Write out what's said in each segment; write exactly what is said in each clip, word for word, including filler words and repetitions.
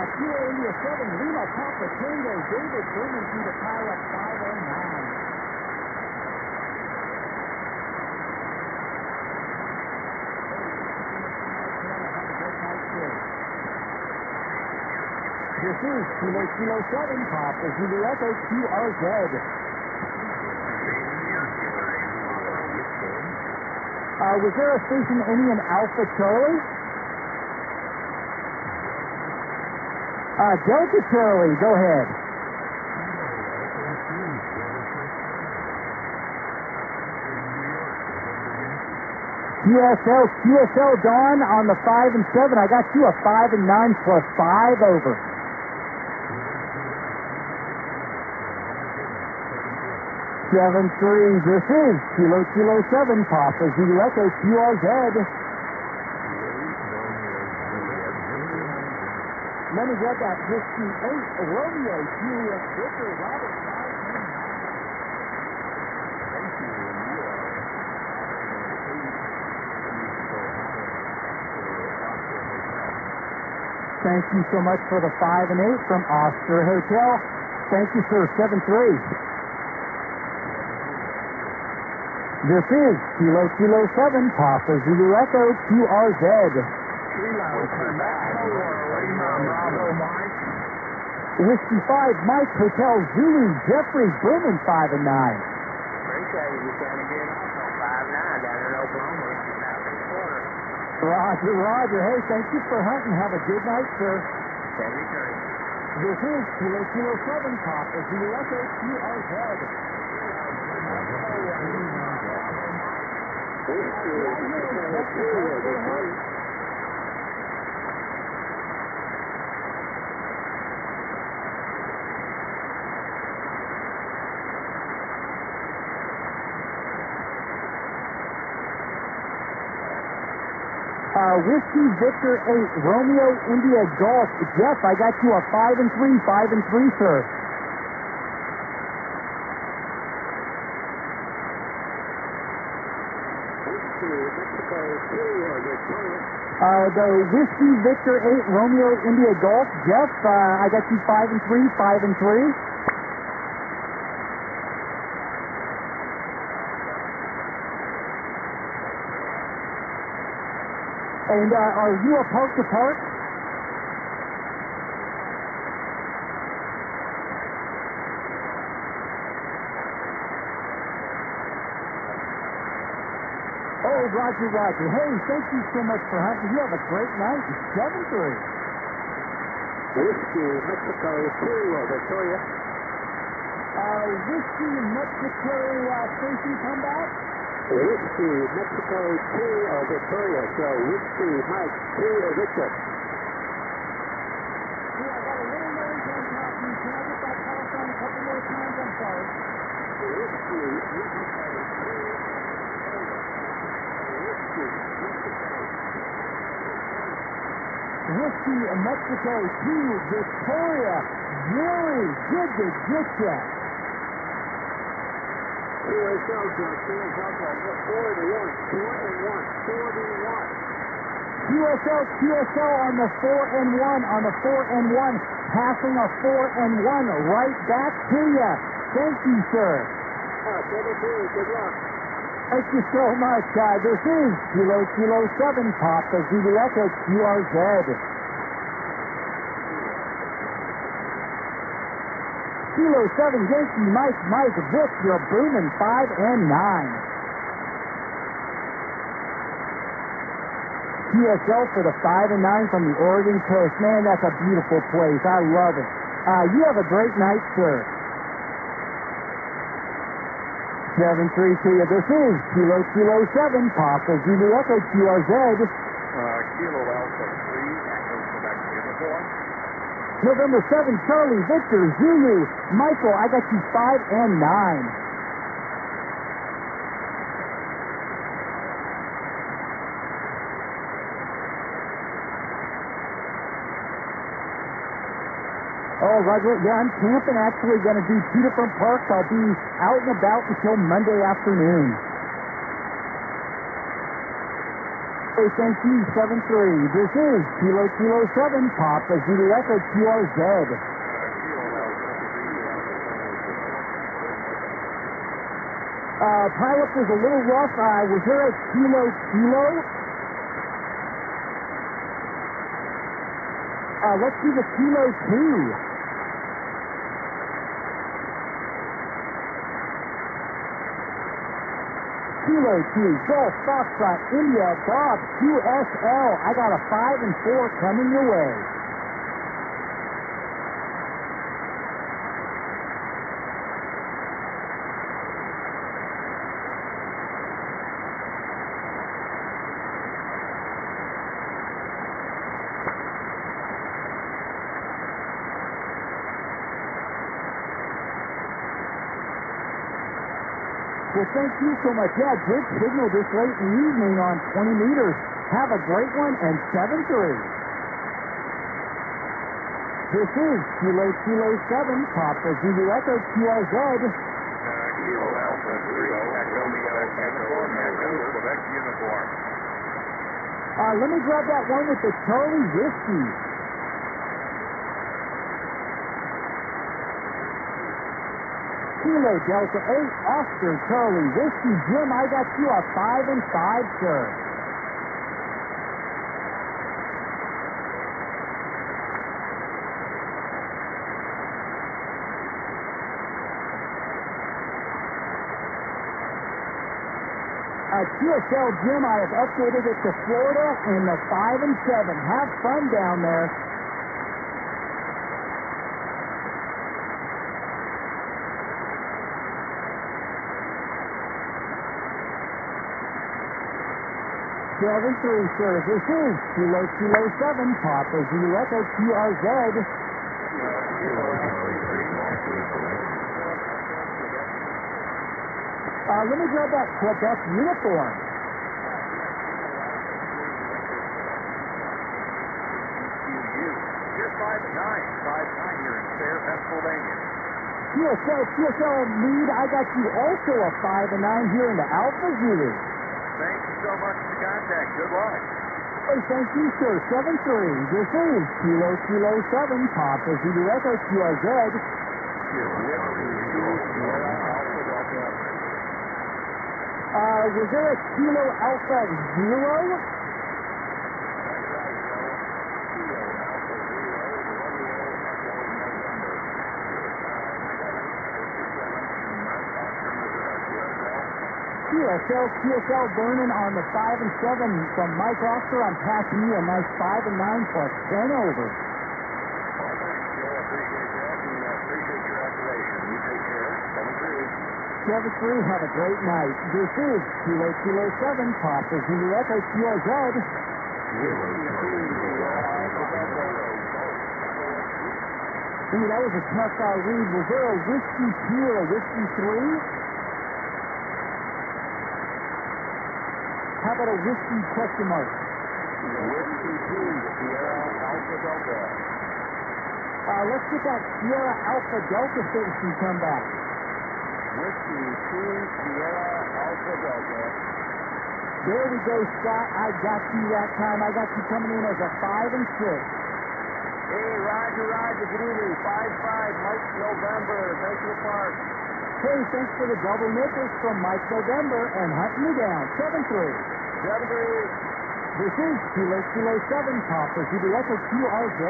Kilo India seven, Lima Papa Tango, David Berman through the pile up five and nine. This is Kilo Kilo seven, Papa Zulu Echo Q R Z. Uh, was there a station any in Alpha Charlie? Uh, Delta Charlie, go ahead. Q S L, Q S L Dawn on the five and seven. I got you a five and nine plus five over. Seven three. This is Kilo Kilo seven, Papa Zulu Echo Q R Z. Let me get that. Whiskey eight, Romeo, Juliet, Victor, Robert, five, and nine. Thank you. Thank you so much for the five and eight from Oscar Hotel. Thank you, sir. Seven three. This is Kilo Kilo seven, Papa Zulu Echo Q R Z. Whiskey five, Mike Hotel Zulu, Jeffrey Berman five and nine. Appreciate you sending it off on five nine down in Oklahoma. Southeast quarter. Roger, Roger. Hey, thank you for hunting. Have a good night, sir. seventy-three. This is Kilo Kilo seven, Papa Zulu Echo Q R Z. Uh, Whiskey Victor eight, Romeo India Golf. Jeff, I got you a five and three, five and three, sir. Uh, the Whiskey Victor eight, Romeo India Golf. Jeff, uh, I got you five and three, five and three. And uh, are you a park to park? Oh, Roger, Roger. Hey, thank you so much for hunting. You have a great night. seven three. Whiskey, Mexico, Kilo, Victoria. Uh, Whiskey, Mexico, uh, station come back? Whiskey, Mexico, Kilo, Victoria. So, Whiskey, Mike, Kilo, Victor. Yeah, I got a little noise on top of me. Can I get that telephone a couple more times? I'm sorry. Whiskey, Mexico, Whiskey, Mexico, two, Victoria. Really good to get ya. Q S L, John, Q S L, John, four and one, four and one, four and one. Q S L, Q S L on the four and one, on the four and one, passing a four and one right back to ya. Thank you, sir. Uh, seventy-two, good luck. Thank you so much. Uh, this is Kilo Kilo seven, Papa Zulu Echo Q R Z. Kilo seven, Yankee Mike, Mike, Vic, you're booming five and nine. Q S L for the five and nine from the Oregon coast. Man, that's a beautiful place. I love it. Uh, you have a great night, sir. seven three to you. This is Kilo Kilo seven, Papa Zulu Echo Q R Z. Uh, Kilo Alpha three, Echo Quebec Uniform. November seventh, Charlie, Victor, Zulu, Michael, I got you five and nine. Oh, Roger, yeah, I'm camping. Actually going to do two different parks. I'll be out and about until Monday afternoon. Hey, thank you, seven three. This is Kilo Kilo seven, Papa Zulu Echo Q R Z. Uh, pilot was a little rough. Uh, was there a Kilo Kilo? Uh, let's do the Kilo two. Kilo two, Golf, Foxtrot, India, Bob, Q S L. I got a five and four coming your way. Well, thank you so much. Yeah, good signal this late in the evening on twenty meters. Have a great one, and seven three. This is Kilo Kilo seven, Papa Zulu Echo Q R Z. Uh, Kilo Alpha three, Echo Quebec uniform, Echo Quebec uniform. Uh, let me grab that one with the Charlie Whiskey. Kilo Delta eight, Oscar Charlie Whiskey. Jim, I got you a five and five, sir. Uh, Q S L Jim, I have updated it to Florida in the five and seven. Have fun down there. seven three, sir. This is Kilo Kilo seven, Papa Zulu Echo Q R Z. Uh, let me grab that Quebec uniform. You're five and nine, five nine here in Sayre, Pennsylvania. Q S L, Q S L lead. I got you also a five and nine here in the Alpha Zulu. Thank you so much for the contact. Good luck. Hey, thank you, sir. seven three. This is Kilo Kilo seven, Papa Zulu Echo Q R Z. Uh, was there a Kilo Alpha Zero? Q S L, Q S L burning on the five and seven from Mike Oscar. I'm passing you a nice five and nine plus ten over. seven three, have a great night. This is Kilo Kilo seven, Papa Zulu Echo Q R Z. Ooh, that was a tough uh, read. Was there a Whiskey two or a Whiskey three? How about a Whiskey question mark? Whiskey two, Sierra Alpha Delta. Uh, let's get that Sierra Alpha Delta station come back. Whiskey two, Sierra Alpha Delta. There we go, Scott. I got you that time. I got you coming in as a five and six. Hey, Roger, Roger, good evening. five five, Mike November, Baker Park. Hey, thanks for the double nickels from Mike November and hunting me down. seven three. seven three. This is Kilo Kilo seven, Papa Zulu Echo Q R Z.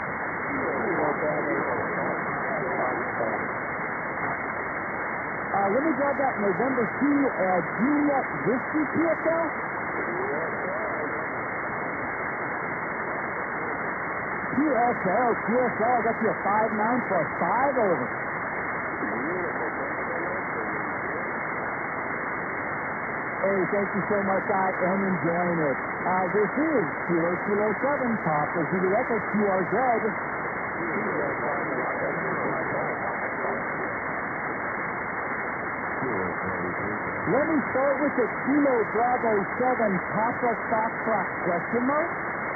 Uh, let me grab that November two, uh, Juliet Whiskey Q S L. Q S L, Q S L, I got you a five nine plus five over. Hey, thank you so much. I am enjoying it. Uh, this is Kilo Kilo seven, Papa Zulu Echo Q R Z. Let me start with the Kilo Bravo seven, Papa Foxtrot question mark.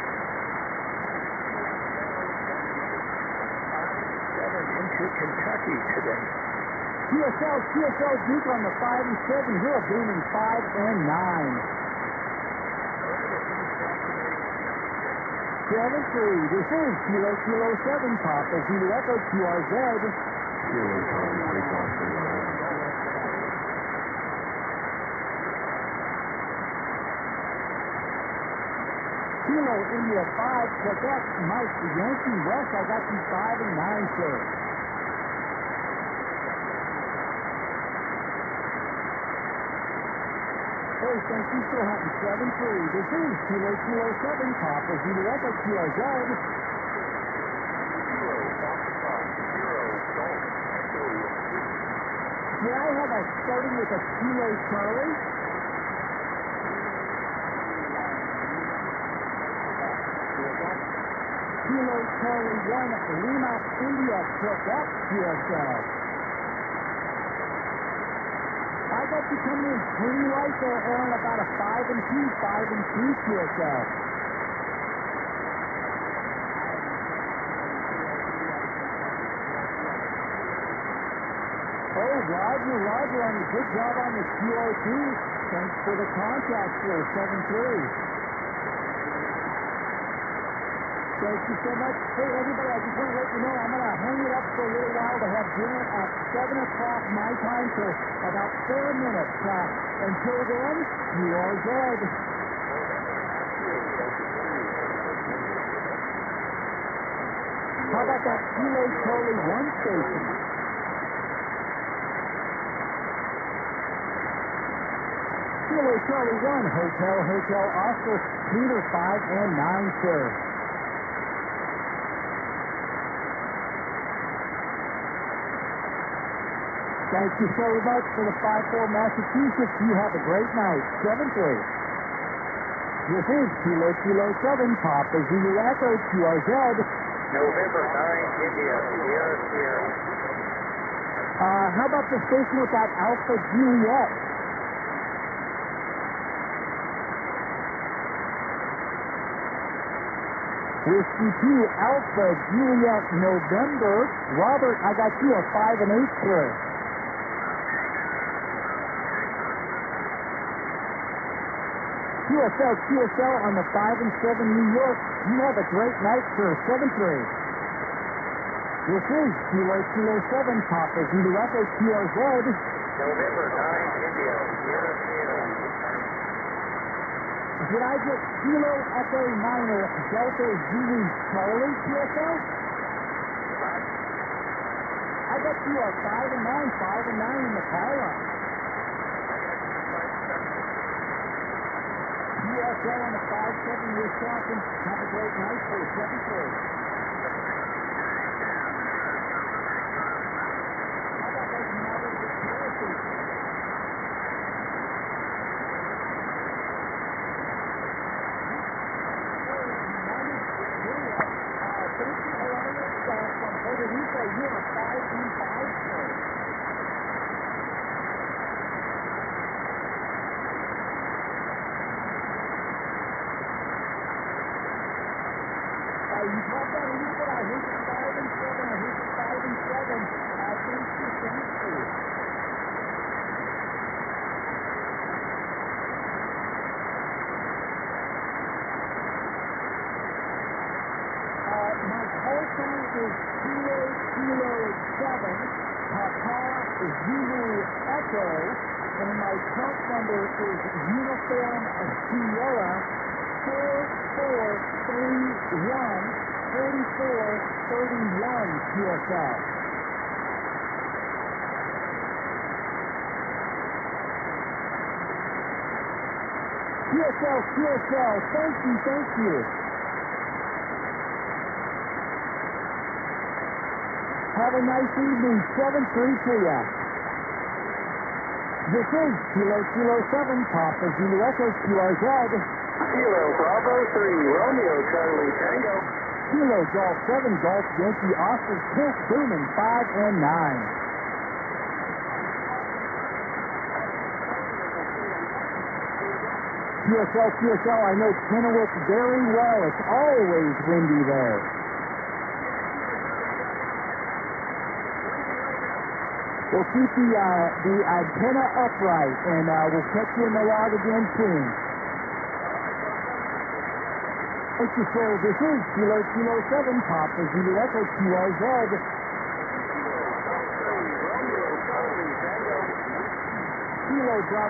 seven into Kentucky today. Q S L, Q S L Duke on the five and seven. You're a booming five and nine. seven three. This is Kilo Kilo seven, Papa Zulu Echo Q R Z. Kilo Charlie three Golf three. Kilo India five, Quebec, Mike Yankee West. I got you five and nine, sir. Hey, thank you for hunting seven three. This is Kilo Kilo seven, Papa Zulu Echo Q R Z. May I have a starting with a Kilo Charlie? Kilo Charlie one, Lima India, Quebec, Q S L. I got you coming in pretty light there, Aaron, about a five and two, five and two Q S L. Oh, Roger, Roger, on the good job on the Q R T. Thanks for the contact, sir, seven three. Thank you so much. Hey, everybody, I just want to let you know I'm going to hang it up for a little while to have dinner at seven o'clock my time, so about four minutes. Uh, until then, you are dead. How about that Kilo Charlie one station? Kilo Charlie one, Hotel, Hotel Oscar, Peter five and nine, sir. Thank you so much for the five four Massachusetts. You have a great night. seven three. This is Kilo Kilo seven, Papa Zulu Echo Q R Z. November nine, India, Sierra Sierra. Uh, how about the station with that Alpha Juliet? Whiskey two, Alpha Juliet, November. Robert, I got you a five and eight, sir. Q S L, Q S L on the five and seven New York. You have a great night, sir. seven three. This is Kilo Kilo seven, Papa Zulu Echo Q R Z. November nine, India, Sierra Sierra. Did I get Kilo Echo Minor, Delta Zulu Charlie Q S L? I got you a five and nine, five and nine in the pylon. Q S L on the five seven, Wisconsin. Have a great night for seven three. How about those Mother Victoria stations? From Puerto Rico, you're a five and five sir. Uh, you talked about a little bit. I hate the five and seven. I hate the five and seven. I think you thank you. Uh, my call sign is Kilo Kilo seven, Papa Zulu Echo, and my trunk number is Uniform Sierra four four three one, four four three one Q S L. Q S L, Q S L, thank you, thank you. Have a nice evening, seven three to ya. This is Kilo Kilo seven, Papa Zulu Echo Q R Z. Kilo Bravo three, Romeo Charlie Tango. Kilo Golf seven, Golf Yankee Oscar, Kent Boomin five and nine. Q S L, Q S L, I know Kennewick very well. It's always windy there. We'll keep the, uh, the antenna upright, and uh, we'll catch you in the log again soon. Thank you, sir. This is Kilo Kilo seven, Papa Zulu Echo Kilo Z. Kilo drop.